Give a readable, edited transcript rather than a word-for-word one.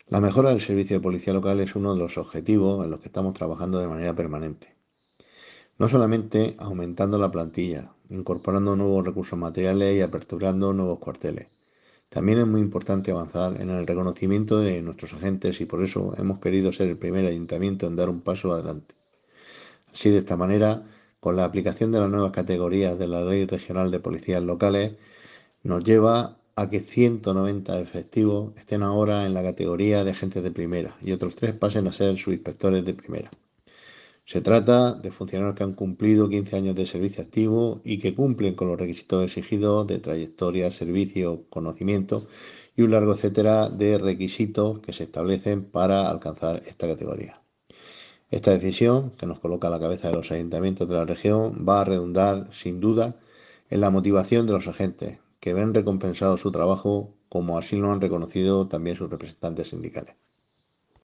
La mejora del servicio de policía local es uno de los objetivos en los que estamos trabajando de manera permanente. No solamente aumentando la plantilla, incorporando nuevos recursos materiales y aperturando nuevos cuarteles. También es muy importante avanzar en el reconocimiento de nuestros agentes y por eso hemos querido ser el primer ayuntamiento en dar un paso adelante. Así, de esta manera, con la aplicación de las nuevas categorías de la Ley Regional de Policías Locales, nos lleva a que 190 efectivos estén ahora en la categoría de agentes de primera y otros 3 pasen a ser subinspectores de primera. Se trata de funcionarios que han cumplido 15 años de servicio activo y que cumplen con los requisitos exigidos de trayectoria, servicio, conocimiento y un largo etcétera de requisitos que se establecen para alcanzar esta categoría. Esta decisión, que nos coloca a la cabeza de los ayuntamientos de la región, va a redundar, sin duda, en la motivación de los agentes, que ven recompensado su trabajo, como así lo han reconocido también sus representantes sindicales.